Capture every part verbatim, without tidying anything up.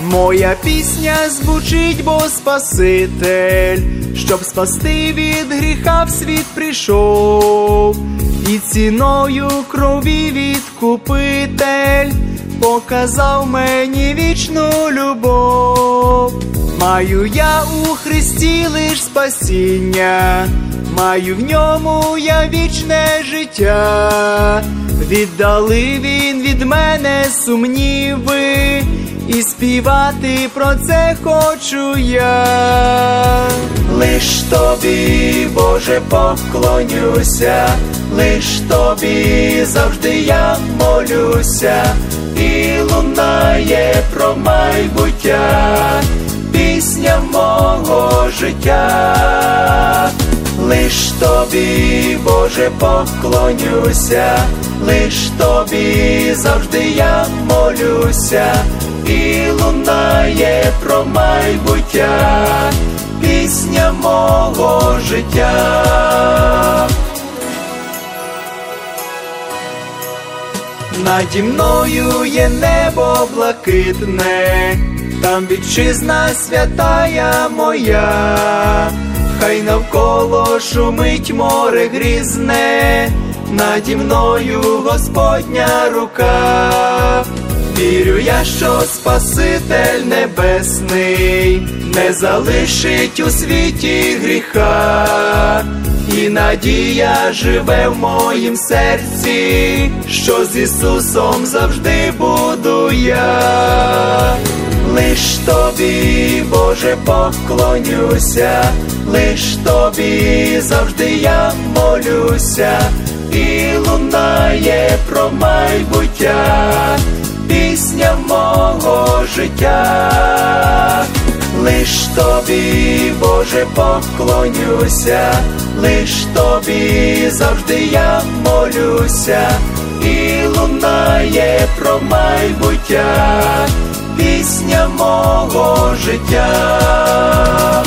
Моя пісня звучить, бо Спаситель, щоб спасти від гріха в світ прийшов, і ціною крові відкупитель показав мені вічну любов. Маю я у Христі лиш спасіння, маю в ньому я вічне життя. Віддали він від мене сумніви, і співати про це хочу я. Лиш тобі, Боже, поклонюся, лиш тобі завжди я молюся, і лунає про майбуття пісня мого життя. Лиш тобі, Боже, поклонюся, лиш тобі завжди я молюся, і лунає про майбуття пісня мого життя. Наді мною є небо блакитне, там вітчизна святая моя. Хай навколо шумить море грізне, наді мною Господня рука. Вірю я, що Спаситель небесний не залишить у світі гріха, і надія живе в моїм серці, що з Ісусом завжди буду я. Лиш тобі, Боже, поклонюся, лиш тобі завжди я молюся, і лунає про майбуття пісня мого життя. Лиш тобі, Боже, поклонюся, лиш тобі завжди я молюся, і лунає про майбуття пісня мого життя.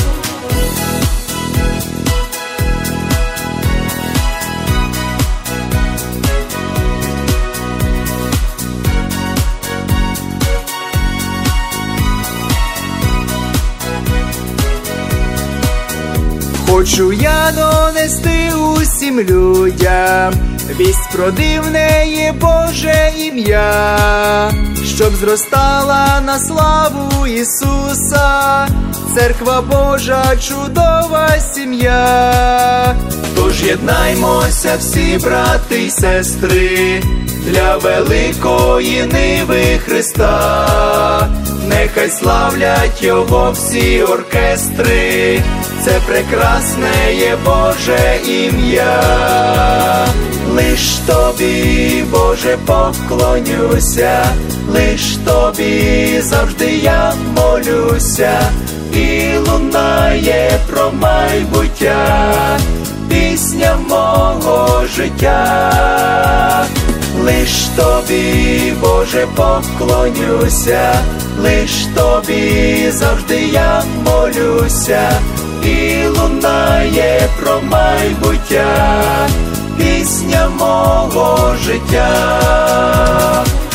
Хочу я донести усім людям вість про дивне є Боже ім'я, щоб зростала на славу Ісуса церква Божа, чудова сім'я. Тож єднаймося всі, брати й сестри, для великої ниви Христа. Нехай славлять Його всі оркестри, це прекрасне є Боже ім'я. Лиш тобі, Боже, поклонюся, лиш тобі завжди я молюся, і лунає про майбуття пісня мого життя. Лиш тобі, Боже, поклонюся, лиш тобі завжди я молюся, і лунає про майбуття пісня мого життя.